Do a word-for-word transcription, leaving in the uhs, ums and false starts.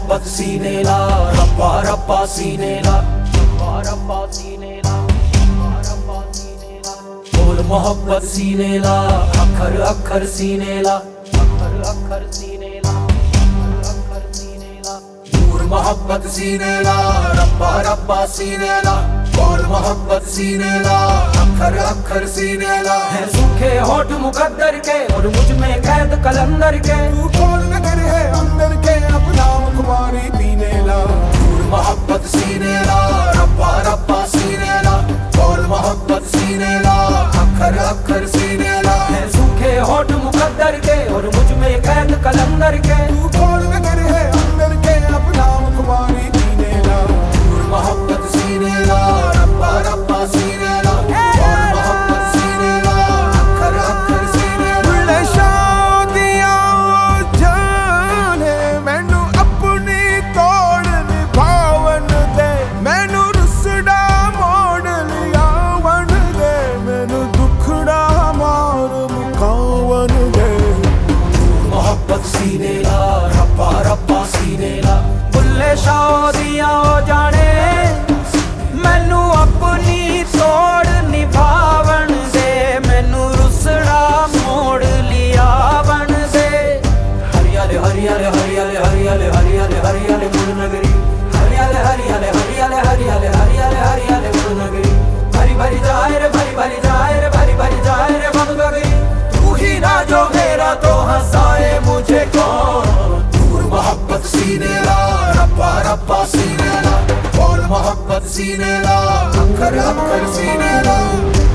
मोहब्बत सीने ला, रब्बा रब्बा सीने ला, रब्बा रब्बा सीने ला, रब्बा रब्बा सीने ला। बोल मोहब्बत सीने ला, अखर अखर सीने ला, अखर अखर सीने ला, अखर अखर सीने ला। नूर मोहब्बत सीने ला, रब्बा रब्बा सीने ला। बोल मोहब्बत सीने ला, अखर अखर सीने ला। है सूखे होठ मुकद्दर के और मुझ में कैद कलंदर के। तू कौन नगर है अंदर के, अपना मुखबारी पीने ला। नूर मोहब्बत सीने ला, रब्बा रब्बा सीने ला। बोल मोहब्बत सीने ला, अखर अखर सीने ला। है सूखे होठ मुकद्दर के और मुझ में कैद कलंदर के। तू कौन नगर है अंदर के, अपना मुखबारी पीने ला। नूर मोहब्बत सीने ला, रब्बा रब्बा सीने ला। बोल मोहब्बत सीने ला, अखर अखर सीने ला। बुल्ले शादियां जाने, मैनू अपनी तोड़ निभावन दे। मैनू रुसड़ा मोड़ लिया वन दे, मैनू दुखड़ा मार मुकावन दे। मोहब्बत सीने ला, रब्बा रब्बा सीने ला। बुल्ले शादियां हो जाने, मैनू अपनी तोड़ निभावन दे। मैनू रुसड़ा मोड़ लिया वन दे। हरियाले हरियाले हरियाले हरियाले हरियाले हरियाले मुड़ नगरी। हरियाले हरियाले हरियाले हरियाले हरियाले हरियाले मुड़ नगरी। भरी भरी जाए रे भरी भरी जाए रे भरी भरी जाए रे बम गगरी। तू ही ना जो मेरा तो हंसाए मुझे कौन। नूर मोहब्बत सीने ला, रब्बा रब्बा सीने ला। बोल मोहब्बत सीने ला, अखर अखर सीने ला।